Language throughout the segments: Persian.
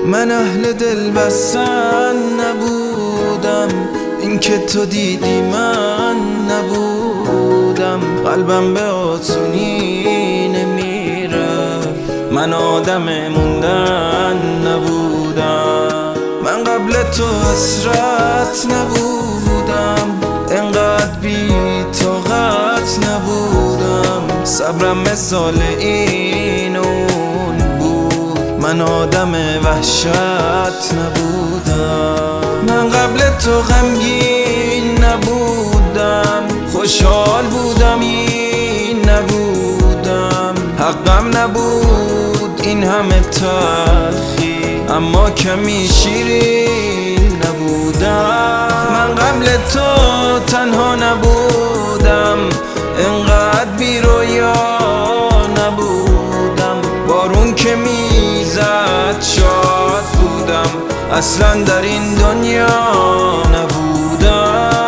من اهل دل بستن نبودم، این که تو دیدی من نبودم. قلبم به آسونی نمیرفت، من آدم موندن نبودم. من قبل تو حسرت نبودم، انقدر بی طاقت نبودم. صبرم مثال این اون بود، من آدم وحشت نبودم. من قبل تو غمگین نبودم، خوشحال بودم این نبودم. حقم نبود این همه تلخی، اما کمی شیرین نبودم. من قبل تو تنها نبودم، انقدر بی رویا نبودم. بارون که میزد شاد بودم، اصلا در این دنیا نبودم.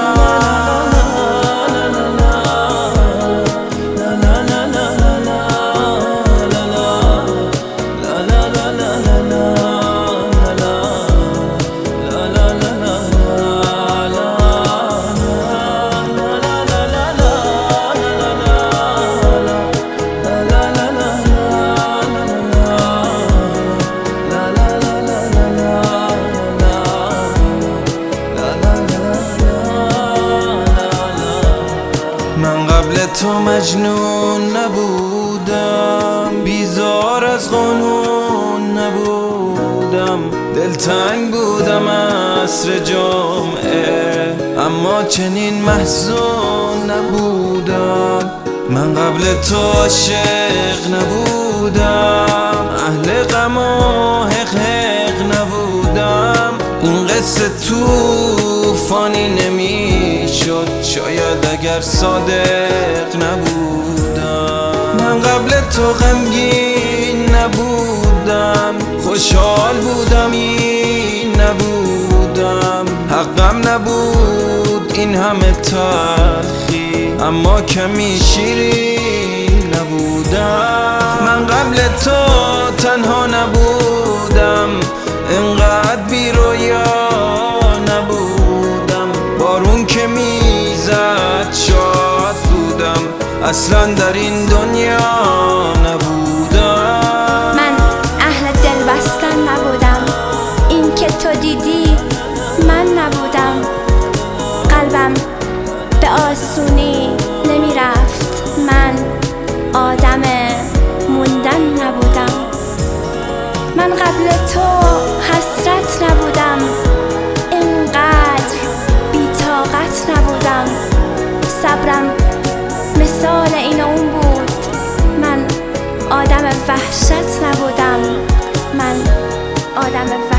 من قبل تو مجنون نبودم، بیزار از قانون نبودم. دلتنگ بودم عصر جمعه، اما چنین محزون نبودم. من قبل تو عاشق نبودم، اهل غم و حق نبودم. این قصه طوفانی نمیشد شاید اگر صادق نبودم. من قبل تو غمگین نبودم، خوشحال بودم این نبودم. حقم نبود این همه تلخی، اما کمی شیرین نبودم. من قبل تو تنها نبودم، انقدر بی رویا نبودم. بارون که میزد شاد بودم، اصلا در این دنیا نبودم. من اهل دل بستن نبودم، این که تو دیدی من نبودم. قلبم به آسونی نمیرفت، من آدم موندن نبودم. من قبل تو حسرت نبودم، اینقدر بی طاقت نبودم. صبرم مثال این اون بود، من آدم وحشت نبودم. من آدم وحشت